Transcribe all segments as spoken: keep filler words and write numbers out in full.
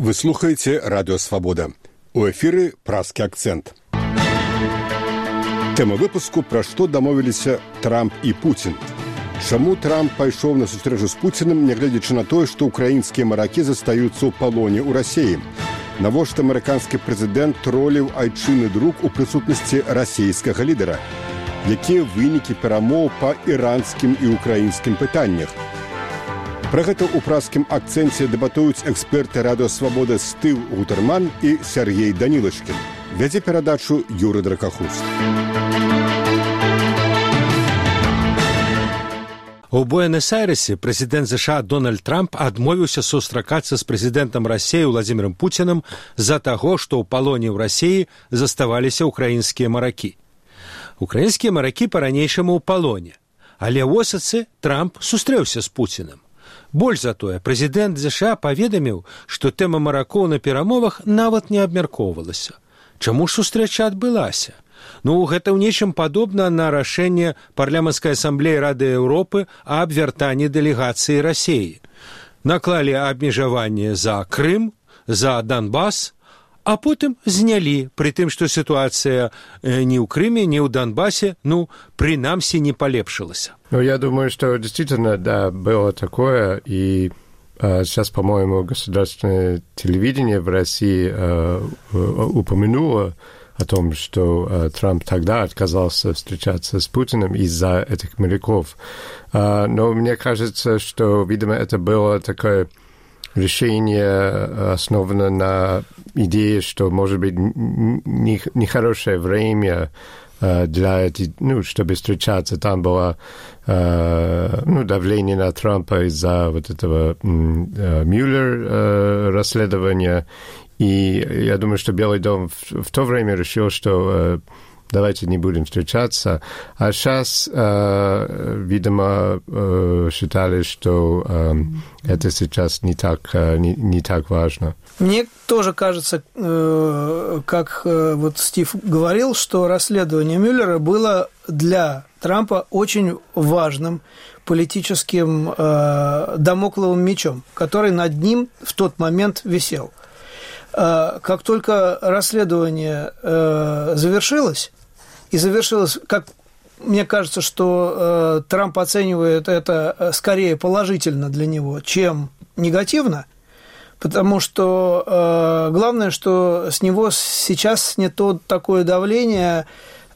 Вы слухаеце Радио Свабода. У эфіры празкі акцэнт. Тэма выпуску, пра што дамовіліся Трамп і Пуцін. Чаму Трамп пайшоў на сустрэчу з Пуцінам, нягледзячы на тое, што ўкраінскія маракі застаюцца ў палоне ў Расіі? Навошта амерыканскі прэзідэнт троліў айчынны друк у прысутнасці расійскага лідара? Якія вынікі перамоў па іранскім і ўкраінскім пытаннях? Пра гэта ў празкім акцэнце дэбатуюць эксперты Радио Свабода Стыў Гутарман і Сергей Данілашкін. Вядзе перадачу Юры Дракахус. У Буэнос-Айресе прэзідэнт ЗША Дональд Трамп адмовіўся сустракацца з прэзідэнтам Расіі Владзімірам Пуцінам з-за таго, што ў палоне ў Расіі заставаліся ўкраінскія маракі. Украінскія маракі па-ранейшаму ў палоне, але ў Осацы Трамп сустрэўся з Пуцінам. Больш за тое, прэзідэнт ЗША паведаміў, што тэма маракоў на перамовах нават не абмяркоўвалася. Чаму ж сустрэча адбылася? Ну, гэта ў нечым падобна на рашэнне парламенцкай асамблеі Рады Еўропы аб вяртанні дэлегацыі Расіі. Наклалі абмежаванне за Крым, за Донбас, а потым знялі, пры тым, што сітуацыя ні ў Крыме, ні ў Донбасе, ну, прынамсі, не полепшилась. Ну, я думаю, что действительно, да, было такое, и э, сейчас, по-моему, государственное телевидение в России э, упомянуло о том, что э, Трамп тогда отказался встречаться с Путиным из-за этих моряков. Э, но мне кажется, что, видимо, это было такое решение основано на идее, что, может быть, нехорошее время для этих, ну, чтобы встречаться. Там было ну, давление на Трампа из-за вот этого Мюллер расследования. И я думаю, что Белый дом в, в то время решил, что давайте не будем встречаться. А сейчас, э, видимо, э, считали, что э, это сейчас не так, э, не, не так важно. Мне тоже кажется, э, как э, вот Стив говорил, что расследование Мюллера было для Трампа очень важным политическим э, дамокловым мечом, который над ним в тот момент висел. Э, как только расследование э, завершилось, и завершилось, как мне кажется, что э, Трамп оценивает это скорее положительно для него, чем негативно, потому что э, главное, что с него сейчас снято такое давление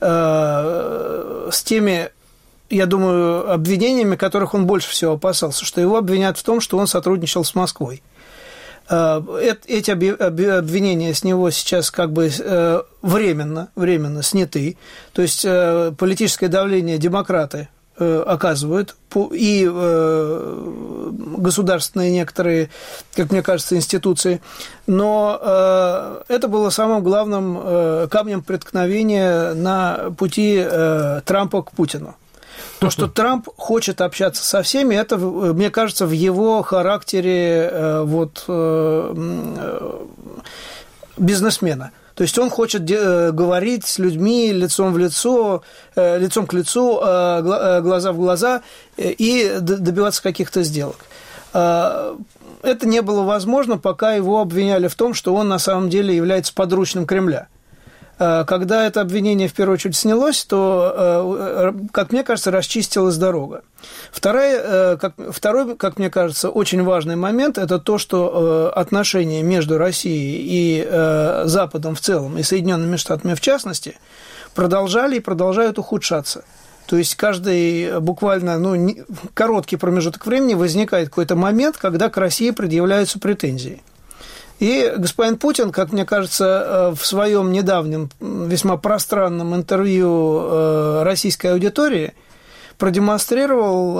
э, с теми, я думаю, обвинениями, которых он больше всего опасался, что его обвинят в том, что он сотрудничал с Москвой. Эти обвинения с него сейчас как бы временно, временно сняты. То есть политическое давление демократы оказывают, и государственные некоторые, как мне кажется, институции. Но это было самым главным камнем преткновения на пути Трампа к Путину. То, что Трамп хочет общаться со всеми, это, мне кажется, в его характере вот, бизнесмена. То есть он хочет говорить с людьми лицом в лицо, лицом к лицу, глаза в глаза и добиваться каких-то сделок. Это не было возможно, пока его обвиняли в том, что он на самом деле является подручным Кремля. Когда это обвинение в первую очередь снялось, то, как мне кажется, расчистилась дорога. Второе, как, второй, как мне кажется, очень важный момент – это то, что отношения между Россией и Западом в целом, и Соединенными Штатами в частности, продолжали и продолжают ухудшаться. То есть каждый буквально ну, короткий промежуток времени возникает какой-то момент, когда к России предъявляются претензии. И господин Путин, как мне кажется, в своем недавнем весьма пространном интервью российской аудитории продемонстрировал,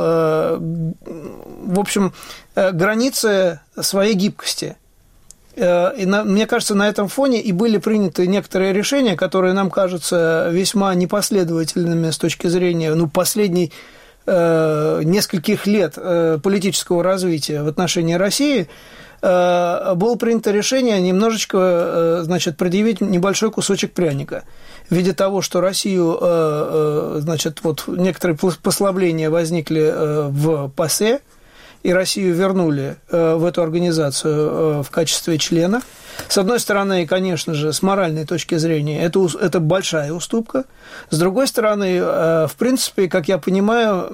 в общем, границы своей гибкости. И мне кажется, на этом фоне и были приняты некоторые решения, которые нам кажутся весьма непоследовательными с точки зрения ну, последних нескольких лет политического развития в отношении России. Было принято решение немножечко, значит, предъявить небольшой кусочек пряника в виде того, что Россию, значит, вот некоторые послабления возникли в ПАСЕ, и Россию вернули в эту организацию в качестве члена. С одной стороны, конечно же, с моральной точки зрения, это, это большая уступка. С другой стороны, в принципе, как я понимаю,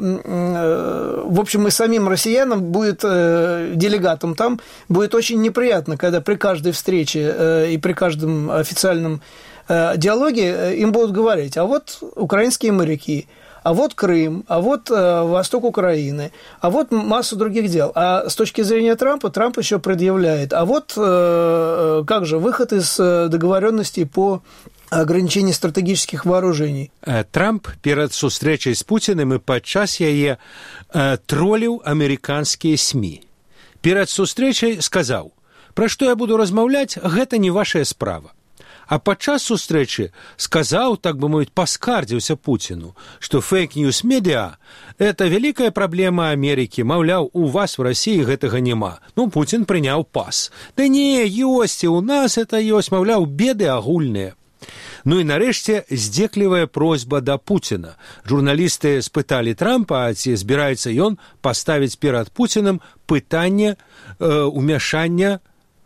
в общем, и самим россиянам будет, делегатам там, будет очень неприятно, когда при каждой встрече и при каждом официальном диалоге им будут говорить, а вот украинские моряки, а вот Крым, а вот э, восток Украины, а вот массу других дел. А с точки зрения Трампа, Трамп еще предъявляет, а вот э, как же выход из договоренностей по ограничению стратегических вооружений. Трамп перед сустрэчай з Пуціним і падчас яе э, троліў амерыканскія СМІ. Перед сустрэчай сказаў, пра што я буду размаўляць, гэта не вашая справа. А падчас сустрэчы сказаў, так бы мовіць, паскардзіўся Пуціну, што фейк-ньюс-медіа – это вялікая праблема Амерыкі, маўляў, у вас в Расіі гэтага няма. Ну, Пуцін прыняў пас. Да не, ёсць, і ў нас это ёсць, маўляў, беды агульныя. Ну і нарэшце здзеклівая просьба да Пуціна. Журналісты спыталі Трампа, ці збіраецца ён паставіць перад Пуцінам пытанне э, умяшання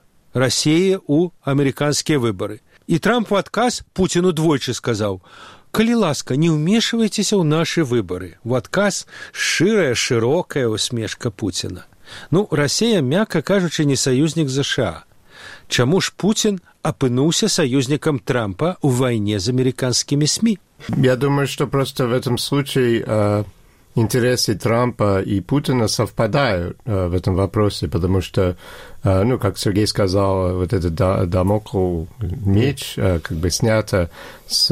Расіі ў амерыканскія выбары. І Трамп у адказ Пуціну двойчы сказаў, калі ласка, не ўмешвайцеся ў нашы выбары. У адказ шчырая, шырокая усмешка Пуціна. Ну, Расія, мякка кажучы, не саюзнік ЗША. Чаму ж Пуцін апынуўся саюзнікам Трампа ў вайне з амерыканскімі СМІ? Я думаю, что просто в этом случае э, интересы Трампа и Путина совпадают э, в этом вопросе, потому что, э, ну, как Сергей сказал, вот этот дамоклов меч э, как бы снято с,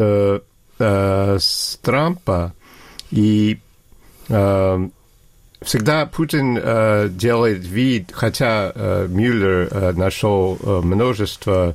э, с Трампа, и э, всегда Путин э, делает вид, хотя э, Мюллер э, нашел э, множество,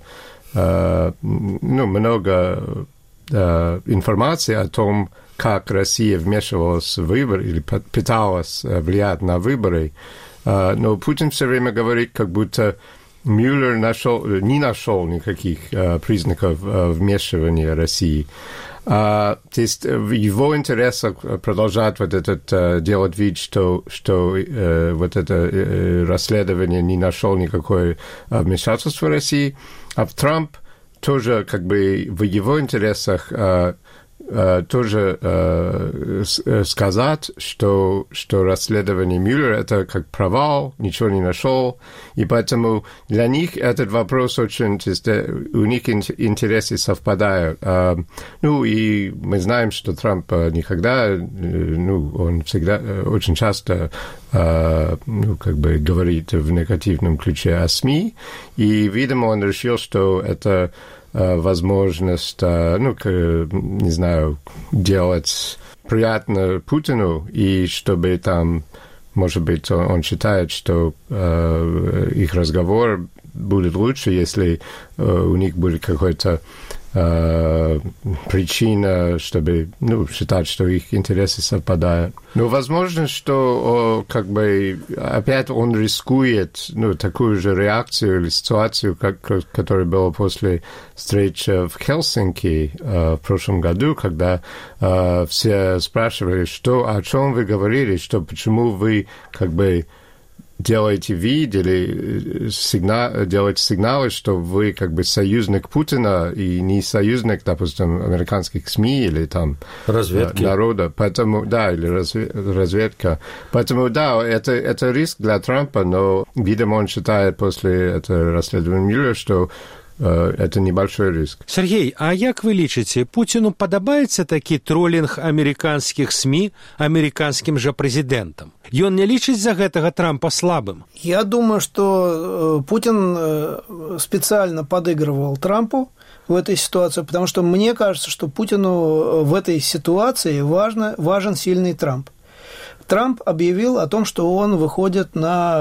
э, ну, много э, информации о том, как Россия вмешивалась в выборы или пыталась влиять на выборы, э, но Путин все время говорит, как будто Мюллер нашел, не нашел никаких э, признаков э, вмешивания России. А, то есть в его интересах продолжать вот этот, э, делать вид, что, что э, вот это э, расследование не нашел никакое вмешательства России, а Трамп тоже как бы в его интересах э, э, тоже э, сказать, что, что расследование Мюллера это как провал, ничего не нашел, и поэтому для них этот вопрос очень, то есть, у них интересы совпадают. А, ну, и мы знаем, что Трамп никогда, ну, он всегда, очень часто, а, ну, как бы говорит в негативном ключе о СМИ, и, видимо, он решил, что это возможность, ну, не знаю, делать приятно Путину, и чтобы там, может быть, он считает, что э, их разговор будет лучше, если э, у них будет какой-то э, причина, чтобы, ну, считать, что их интересы совпадают. Но возможно, что как бы опять он рискует, ну, такую же реакцию или ситуацию, как, которая была после встречи в Хельсинки э, в прошлом году, когда э, все спрашивали, что, о чем вы говорили, что, почему вы как бы делаете вид или сигнал, делаете сигналы, что вы как бы союзник Путина и не союзник, допустим, американских СМИ или там разведки. Народа. Поэтому, да, или разведка. Поэтому, да, это, это риск для Трампа, но, видимо, он считает после этого расследования Мюллера, что это небольшой риск. Сергей, а як вы лічыце, Пуціну падабаецца такі тролінг амерыканскіх СМІ амерыканскім жа прэзідэнтам? Ён не лічыць за гэтага Трампа слабым? Я думаю, что Путин специально подыгрывал Трампу в этой ситуации, потому что мне кажется, что Путину в этой ситуации важно, важен сильный Трамп. Трамп объявил о том, что он выходит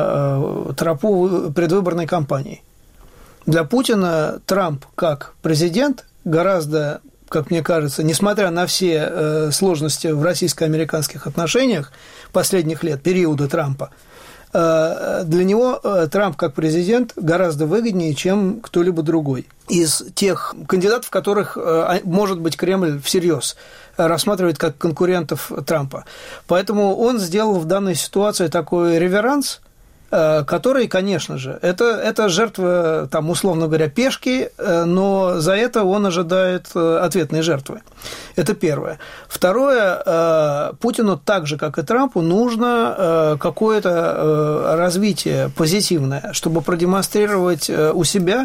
на тропу предвыборной кампании. Для Путина Трамп как президент гораздо, как мне кажется, несмотря на все э, сложности в российско-американских отношениях последних лет, периода Трампа, для него Трамп как президент гораздо выгоднее, чем кто-либо другой из тех кандидатов, которых, может быть, Кремль всерьез рассматривает как конкурентов Трампа. Поэтому он сделал в данной ситуации такой реверанс, который, конечно же, это, это жертва, там, условно говоря, пешки, но за это он ожидает ответной жертвы. Это первое. Второе, Путину так же, как и Трампу, нужно какое-то развитие позитивное, чтобы продемонстрировать у себя,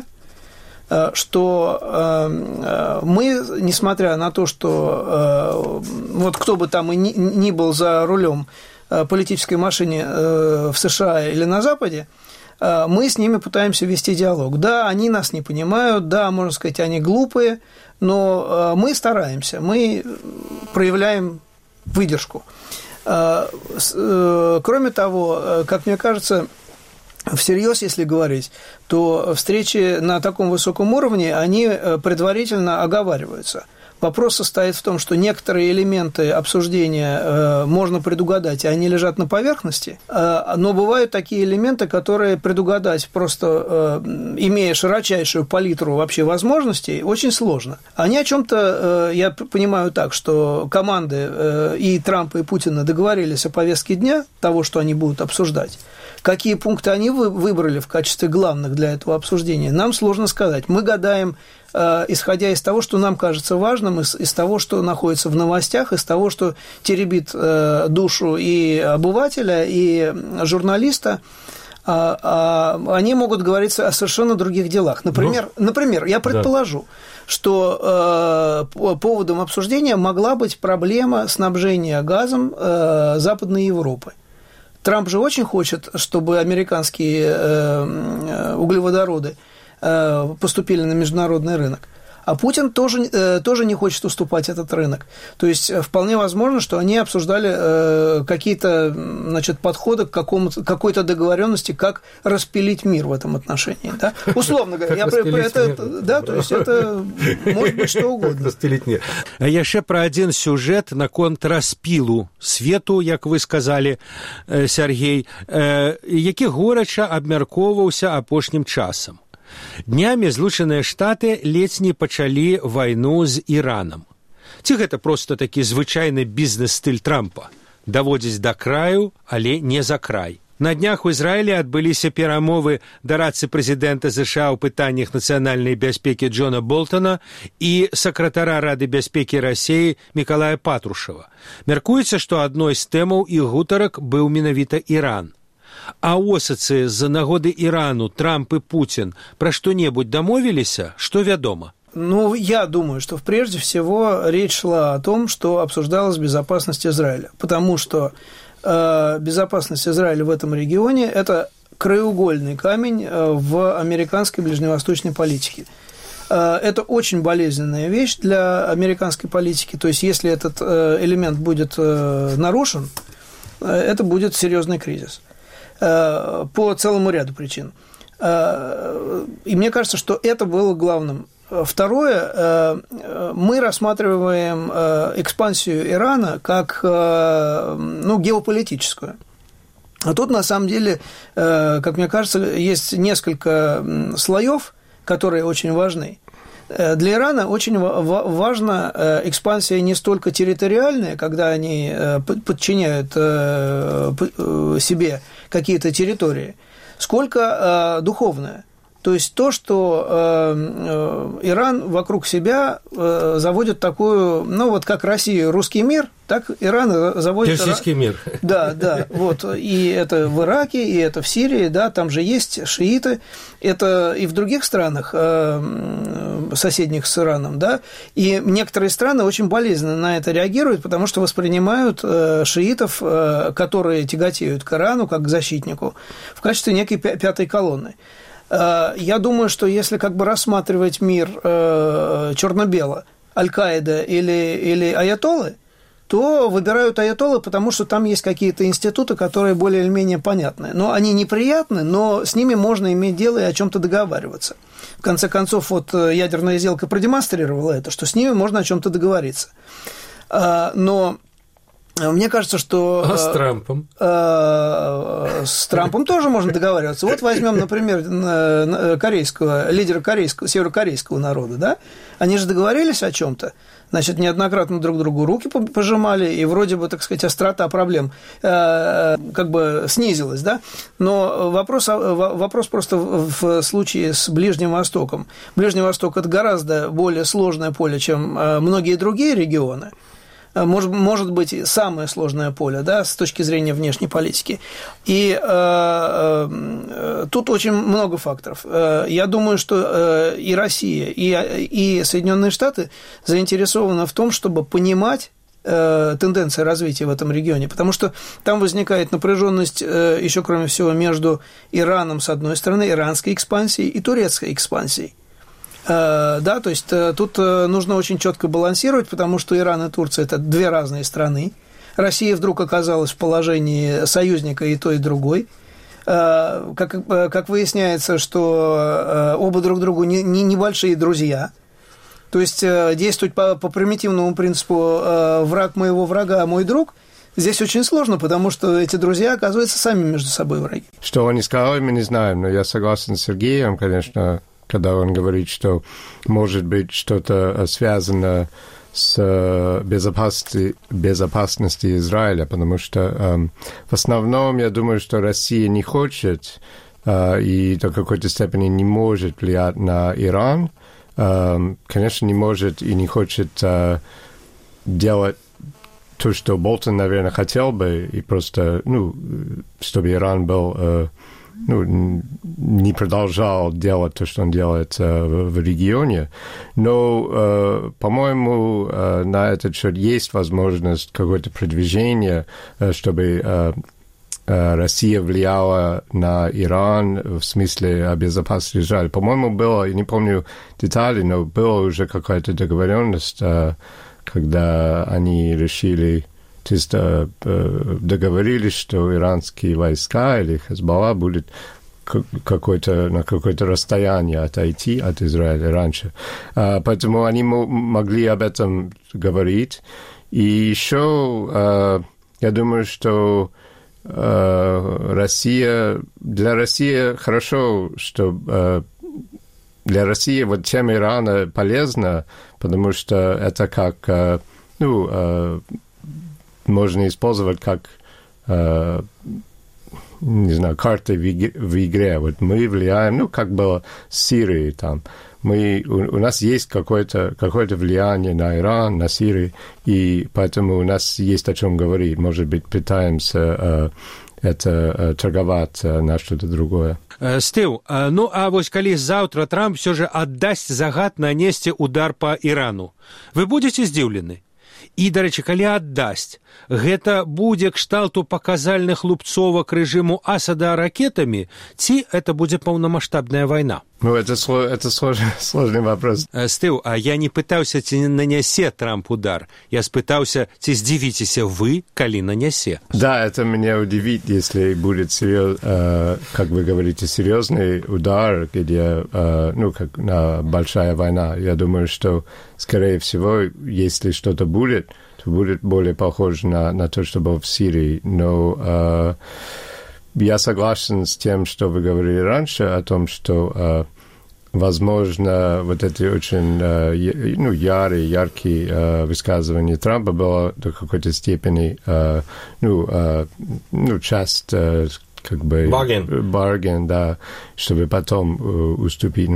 что мы, несмотря на то, что вот кто бы там и ни был за рулем политической машине в США или на Западе, мы с ними пытаемся вести диалог. Да, они нас не понимают, да, можно сказать, они глупые, но мы стараемся, мы проявляем выдержку. Кроме того, как мне кажется, всерьез, если говорить, то встречи на таком высоком уровне, они предварительно оговариваются. Вопрос состоит в том, что некоторые элементы обсуждения э, можно предугадать, и они лежат на поверхности, э, но бывают такие элементы, которые предугадать, просто э, имея широчайшую палитру вообще возможностей, очень сложно. Они о чем-то, э, я понимаю так, что команды э, и Трампа, и Путина договорились о повестке дня, того, что они будут обсуждать. Какие пункты они выбрали в качестве главных для этого обсуждения, нам сложно сказать. Мы гадаем, исходя из того, что нам кажется важным, из, из того, что находится в новостях, из того, что теребит душу и обывателя, и журналиста, они могут говорить о совершенно других делах. Например, ну, например я предположу, да. что поводом обсуждения могла быть проблема снабжения газом Западной Европы. Трамп же очень хочет, чтобы американские углеводороды поступили на международный рынок. А Путин тоже, тоже не хочет уступать этот рынок. То есть, вполне возможно, что они обсуждали какие-то, значит, подходы к какому-то, какой-то договоренности, как распилить мир в этом отношении. Да? Условно говоря, я, это, да, то есть это может быть что угодно. Распилить мир. А яшчэ про один сюжет наконт распілу свету, як вы сказали, Сергей, які горача абмяркоўваўся апошнім часам. Днямі Злучаныя Штаты ледзь не пачалі вайну з Іранам. Ці гэта проста такі звычайны бізнес-стыль Трампа? Даводзіць да краю, але не за край. На днях у Ізраілі адбыліся перамовы дарадцы прэзідэнта ЗША ў пытаннях нацыянальнай бяспекі Джона Болтона і сакратара Рады бяспекі Расіі Мікалая Патрушева. Мяркуецца, што адной з тэмаў іх гутарак быў менавіта Іран. А ў осацы з-за нагоды Ирану Трамп и Путин про что-нибудь домовились? Что ведомо? Ну, я думаю, что прежде всего речь шла о том, что обсуждалась безопасность Израиля, потому что э, безопасность Израиля в этом регионе – это краеугольный камень в американской ближневосточной политике. Э, это очень болезненная вещь для американской политики, то есть если этот э, элемент будет э, нарушен, э, это будет серьезный кризис. По целому ряду причин. И мне кажется, что это было главным. Второе, мы рассматриваем экспансию Ирана как, ну, геополитическую. А тут, на самом деле, как мне кажется, есть несколько слоев, которые очень важны. Для Ирана очень важна экспансия не столько территориальная, когда они подчиняют себе какие-то территории, сколько духовная. То есть то, что Иран вокруг себя заводит такую, ну вот как Россия русский мир, так Иран заводит... Персидский мир. Да, да, вот, и это в Ираке, и это в Сирии, да, там же есть шииты, это и в других странах, соседних с Ираном, да, и некоторые страны очень болезненно на это реагируют, потому что воспринимают шиитов, которые тяготеют к Ирану, как к защитнику, в качестве некой пятой колонны. Я думаю, что если как бы рассматривать мир черно-бело, Аль-Каида или, или аятоллы, то выбирают аятоллы, потому что там есть какие-то институты, которые более или менее понятны. Но они неприятны, но с ними можно иметь дело и о чем-то договариваться. В конце концов, вот ядерная сделка продемонстрировала это, что с ними можно о чем-то договориться. Но Мне кажется, что... А с Трампом? С Трампом тоже можно договариваться. Вот возьмем, например, корейского, лидера корейского, северокорейского народа, да? Они же договорились о чем-то, значит, неоднократно друг другу руки пожимали, и вроде бы, так сказать, острота проблем как бы снизилась, да? Но вопрос, вопрос просто в случае с Ближним Востоком. Ближний Восток – это гораздо более сложное поле, чем многие другие регионы. Может, может быть, самое сложное поле, да, с точки зрения внешней политики. И э, э, тут очень много факторов. Я думаю, что э, и Россия, и, и Соединенные Штаты заинтересованы в том, чтобы понимать э, тенденции развития в этом регионе, потому что там возникает напряженность, э, еще кроме всего, между Ираном, с одной стороны, иранской экспансией и турецкой экспансией. Да, то есть тут нужно очень четко балансировать, потому что Иран и Турция – это две разные страны. Россия вдруг оказалась в положении союзника и той, и другой. Как, как выясняется, что оба друг другу не, не небольшие друзья. То есть действовать по, по примитивному принципу «враг моего врага, мой друг» здесь очень сложно, потому что эти друзья, оказываются, сами между собой враги. Что он не сказал, мы не знаем, но я согласен с Сергеем, конечно, когда он говорит, что может быть что-то связано с безопасностью, безопасностью Израиля, потому что э, в основном я думаю, что Россия не хочет э, и до какой-то степени не может влиять на Иран, э, конечно, не может и не хочет э, делать то, что Болтон, наверное, хотел бы, и просто, ну, чтобы Иран был... Э, ну, не продолжал делать то, что он делает э, в, в регионе. Но, э, по-моему, э, на этот счет есть возможность какое-то продвижение, э, чтобы э, э, Россия влияла на Иран в смысле безопасности Израиля. По-моему, было, я не помню детали, но была уже какая-то договоренность, э, когда они решили... То есть договорились, что иранские войска или Хезболла будет какое-то, на какое-то расстояние отойти от Израиля раньше. Поэтому они могли об этом говорить. И еще я думаю, что Россия, для России хорошо, что для России вот тема Ирана полезна, потому что это как, ну, можно использовать как, э, не знаю, карты в игре, в игре. Вот мы влияем, ну, как было с Сирией там. Мы, у, у нас есть какое-то, какое-то влияние на Иран, на Сирию, и поэтому у нас есть о чем говорить. Может быть, пытаемся э, это э, торговать э, на что-то другое. Стыў, ну а вось калі заўтра Трамп все же аддасць загад нанесці удар по Ірану, вы будете здзіўлены? І, дарэчы, калі аддасць, гэта будзе кшталту паказальных лупцовак рэжыму Асада ракетамі, ці это будзе паўнамаштабная вайна? Ну, это, это сложный, сложный вопрос. Стыў, а я не пытаўся, ці нанясе Трамп удар. Я спытаўся, ці здзівіцеся вы, калі нанясе. Да, это меня удивит, если будет, серьез, э, как вы говорите, серьезный удар, где, э, ну, как на большая война. Я думаю, что, скорее всего, если что-то будет, то будет более похоже на, на то, что было в Сирии. Но... Э, я согласен с тем, что вы говорили раньше, о том, что, э, возможно, вот эти очень э, ну, ярые, яркие э, высказывания Трампа было до какой-то степени э, ну, э, ну, часть э, как бы... Барген. Барген, да, чтобы потом э, уступить.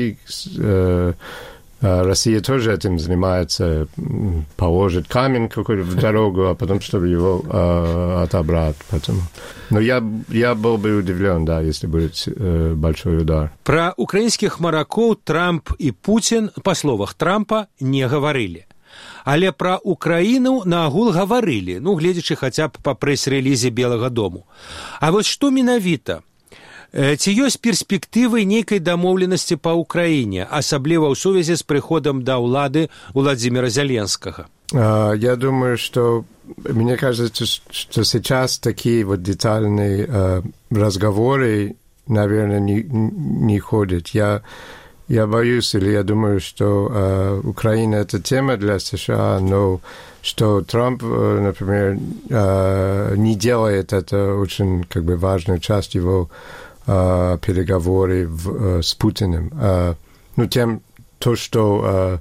Э, Россия тоже этим занимается, положит камень какой-то в дорогу, а потом, чтобы его э, отобрать. Поэтому. Но я, я был бы удивлен, да, если будет э, большой удар. Про украинских маракоў Трамп и Путин, по словах Трампа, не говорили. Але про Украину наогул говорили, ну, глядячи хотя бы по пресс-релизе Белого дому. А вот что менавіта? Ці ёсць перспектывы нейкай дамоўленасці па Украіне, асабліва ў сувязі з прыходам да ўлады Владимира Зеленского? Я думаю, что мне кажется, что сейчас такие вот детальные разговоры, наверное, не, не ходят. Я Я боюсь, или я думаю, что э, Украина – это тема для США, но что Трамп, э, например, э, не делает это очень как бы важную часть его э, переговоров э, с Путиным. Э, ну, тем, то, что э,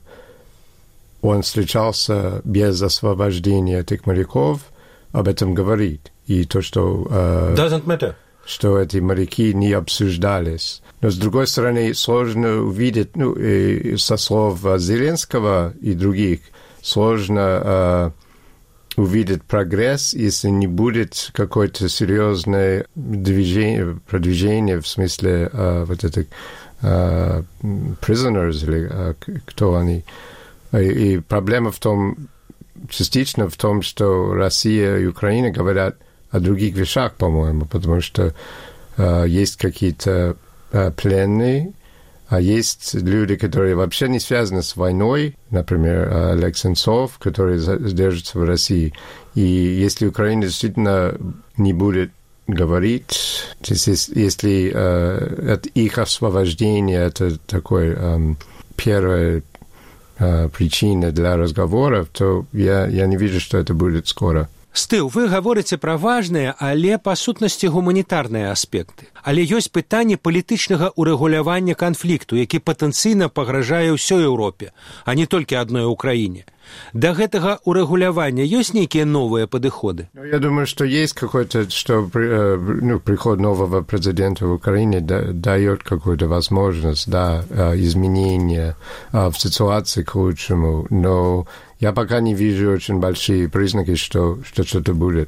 он встречался без освобождения этих моряков, об этом говорит. И то, что... Э, Doesn't matter. Что эти моряки не обсуждались. Но, с другой стороны, сложно увидеть, ну, и со слов Зеленского и других, сложно э, увидеть прогресс, если не будет какое-то серьезное движение, продвижение в смысле э, вот этих э, prisoners, или э, кто они. И, и проблема в том, частично в том, что Россия и Украина говорят о других вещах, по-моему, потому что э, есть какие-то э, пленные, а есть люди, которые вообще не связаны с войной, например, Олег Сенцов, который держится в России. И если Украина действительно не будет говорить, если, если э, их освобождение – это такой э, первая э, причина для разговоров, то я, я не вижу, что это будет скоро. Стыл, вы говорите пра важныя, але па сутнасці гуманітарныя аспекты. Але ёсць пытанне палітычнага ўрэгулявання канфлікту, які патэнцыйна пагражае ўсёй Еўропе, а не толькі адной Украіне. Да гэтага урегулявания есть некие новые подходы? Я думаю, что есть какой-то, что ну, приход нового президента в Украине дает какую-то возможность, да, изменения в ситуации к лучшему, но я пока не вижу очень большие признаки, что, что что-то будет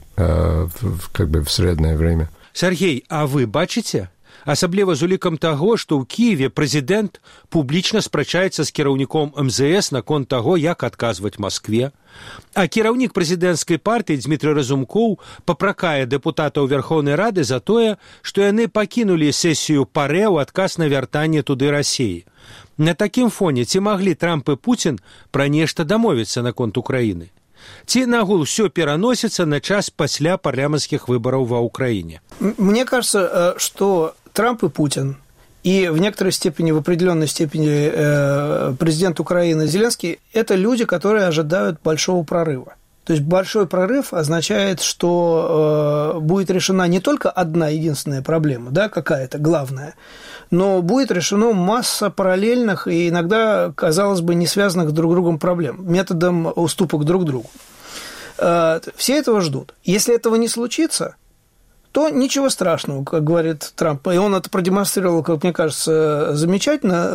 как бы в среднее время. Сергей, а вы бачите? Асабліва з улікам таго, што ў Кіеве прэзідэнт публічна спрачаецца з кіраўніком эм зэ эс наконт таго, як адказваць Маскве. А кіраўнік прэзідэнцкай партыі Дмітрый Разумкоў папракае дэпутатаў Верхоўнай Рады за тое, што яны пакінулі сесію ПАРЭ ў адказ на вяртанне туды Расіі. На такім фоне ці маглі Трамп і Пуцін пра нешта дамовіцца наконт Украіны? Ці нагул все пераносится на час пасля парламентских выборов во Украине? Мне кажется, что Трамп и Путин, и в некоторой степени, в определенной степени президент Украины Зеленский, это люди, которые ожидают большого прорыва. То есть большой прорыв означает, что будет решена не только одна единственная проблема, да, какая-то главная, но будет решена масса параллельных и иногда, казалось бы, не связанных друг с другом проблем, методом уступок друг другу. Все этого ждут. Если этого не случится, то ничего страшного, как говорит Трамп. И он это продемонстрировал, как мне кажется, замечательно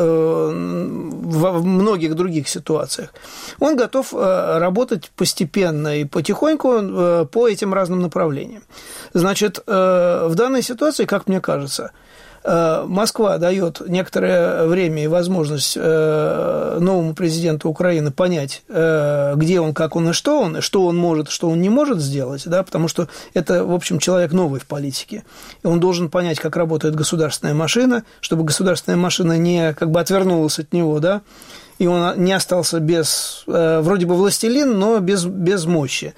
во многих других ситуациях. Он готов работать постепенно и потихоньку по этим разным направлениям. Значит, в данной ситуации, как мне кажется, Москва дает некоторое время и возможность новому президенту Украины понять, где он, как он и что он, что он может, что он не может сделать, да, потому что это, в общем, человек новый в политике. И он должен понять, как работает государственная машина, чтобы государственная машина не как бы отвернулась от него, да, и он не остался без, вроде бы властелин, но без, без мощи.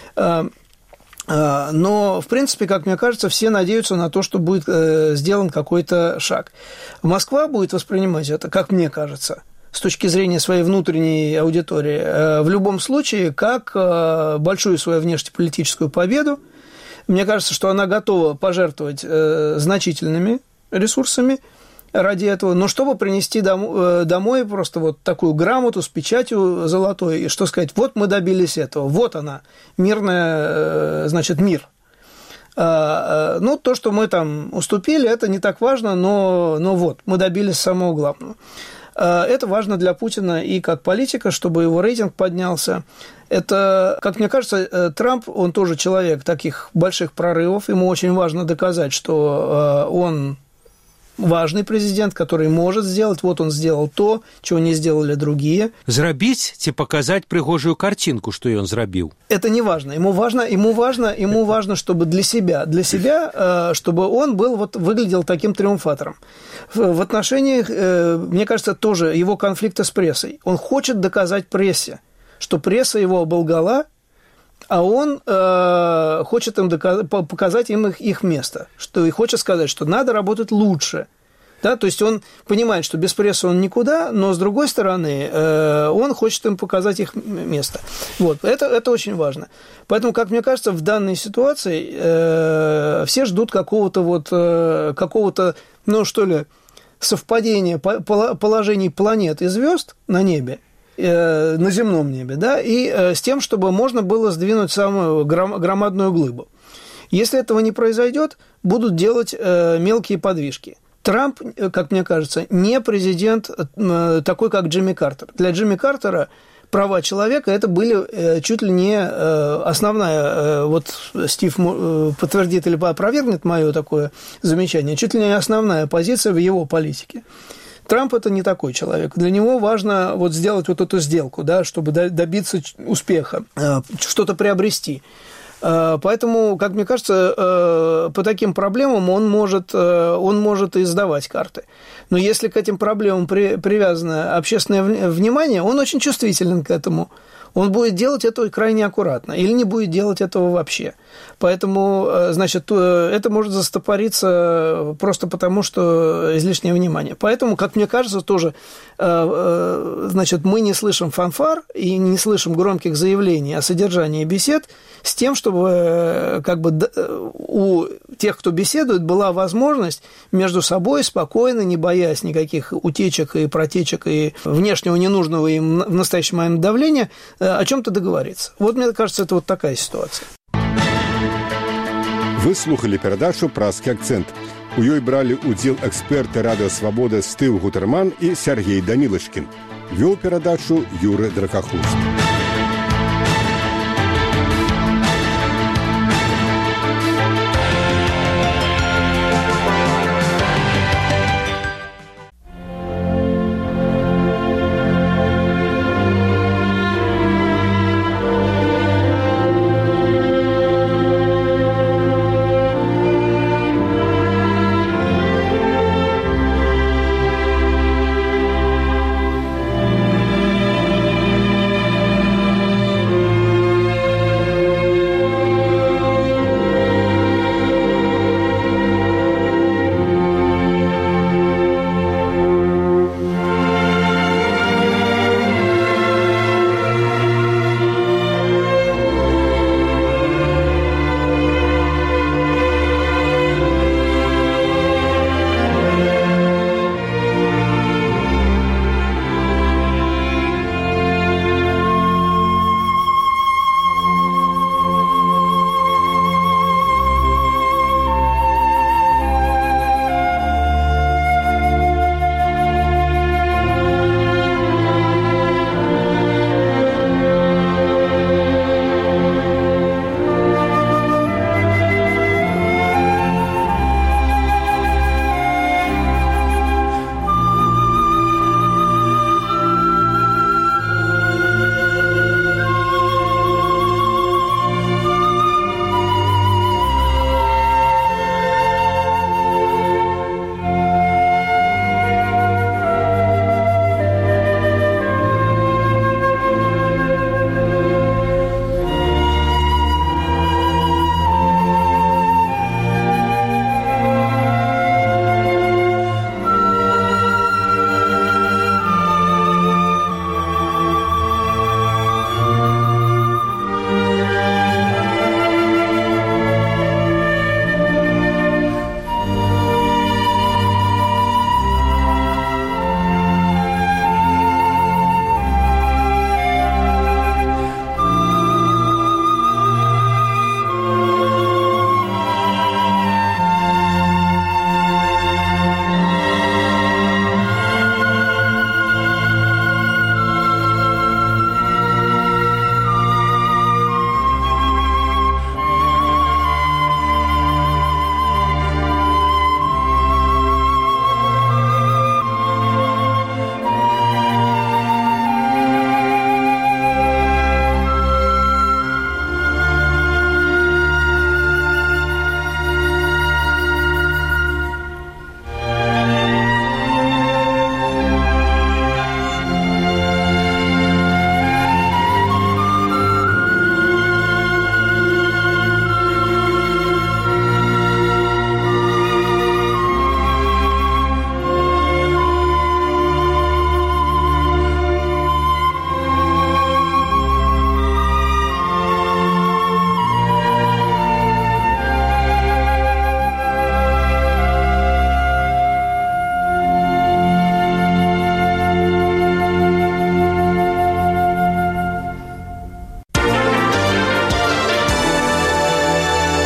Но, в принципе, как мне кажется, все надеются на то, что будет сделан какой-то шаг. Москва будет воспринимать это, как мне кажется, с точки зрения своей внутренней аудитории, в любом случае, как большую свою внешнеполитическую победу. Мне кажется, что она готова пожертвовать значительными ресурсами ради этого, но чтобы принести домой просто вот такую грамоту с печатью золотой, и что сказать, вот мы добились этого, вот она, мирная, значит, мир. Ну, то, что мы там уступили, это не так важно, но, но вот, мы добились самого главного. Это важно для Путина и как политика, чтобы его рейтинг поднялся. Это, как мне кажется, Трамп, он тоже человек таких больших прорывов, ему очень важно доказать, что он важный президент, который может сделать, вот он сделал то, чего не сделали другие. Зрабіць ці показать пригожую картинку, что он зрабіў? Это не важно. Ему важно, ему важно, ему важно, чтобы для себя, для себя, чтобы он был, вот, выглядел таким триумфатором. В отношениях, мне кажется, тоже его конфликта с прессой. Он хочет доказать прессе, что пресса его оболгала, а он э, хочет им доказ- показать им их, их место, что и хочет сказать, что надо работать лучше, Да, то есть он понимает, что без прессы он никуда, но с другой стороны он хочет им показать их место. Вот, это, это очень важно. Поэтому, как мне кажется, в данной ситуации все ждут какого-то вот, какого-то, ну что ли, совпадения положений планет и звезд на небе, на земном небе, да, и с тем, чтобы можно было сдвинуть самую громадную глыбу. Если этого не произойдет, будут делать мелкие подвижки. Трамп, как мне кажется, не президент такой, как Джимми Картер. Для Джимми Картера права человека это были чуть ли не основная, вот Стив подтвердит или опровергнет мое такое замечание, чуть ли не основная позиция в его политике. Трамп это не такой человек. Для него важно вот сделать вот эту сделку, да, чтобы добиться успеха, что-то приобрести. Поэтому, как мне кажется, по таким проблемам он может, он может и сдавать карты. Но если к этим проблемам при, привязано общественное внимание, он очень чувствителен к этому. Он будет делать это крайне аккуратно или не будет делать этого вообще. Поэтому, значит, это может застопориться просто потому, что излишнее внимание. Поэтому, как мне кажется, тоже, значит, мы не слышим фанфар и не слышим громких заявлений о содержании бесед с тем, чтобы как бы у тех, кто беседует, была возможность между собой спокойно, не боясь никаких утечек и протечек и внешнего ненужного им в настоящий момент давления, о чем-то договориться. Вот, мне кажется, это вот такая ситуация. Вы слухали перадачу «Празкі акцент». У ёй бралі ўдзел эксперты радыё «Свабода» Стыў Гутарман і Сергей Данілачкін. Вёў перадачу Юры Дракахуст.